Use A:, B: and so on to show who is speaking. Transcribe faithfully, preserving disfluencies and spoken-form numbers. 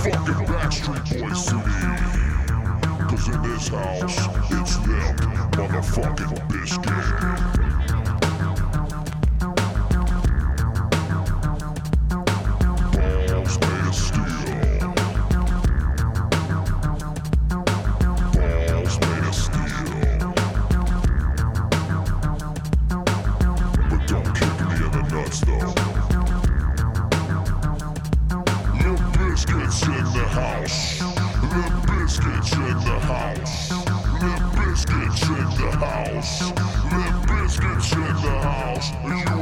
A: fucking Backstreet Boys C D. Cause in this house, it's them, motherfucking Biscuit. Biscuits in the house. The biscuits in the house. The biscuits in the house. The biscuits in the house.